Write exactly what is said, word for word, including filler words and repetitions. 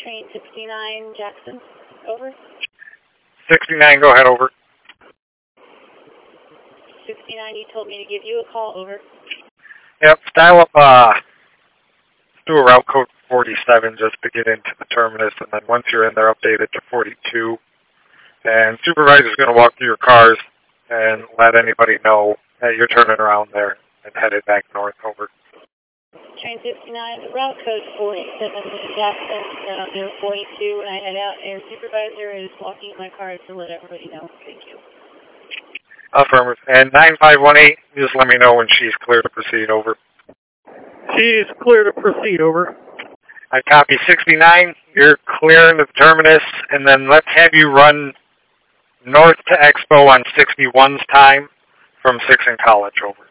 train sixty-nine, Jackson. Over. sixty-nine, go ahead, over. sixty-nine, you told me to give you a call, over. Yep, dial up, uh, do a route code forty-seven just to get into the terminus, and then once you're in there, update it to forty-two. And supervisor's going to walk through your cars and let anybody know that you're turning around there and headed back north, over. Train sixty-nine, route code forty-seven, Jackson, uh, forty-two, and I head out, and supervisor is walking in my car to let everybody know. Thank you. Affirmative. And nine five one eight, just let me know when she's clear to proceed, over. She's clear to proceed, over. I copy sixty-nine, you're clearing the terminus, and then let's have you run north to Expo on sixty-one's time from six in College, over.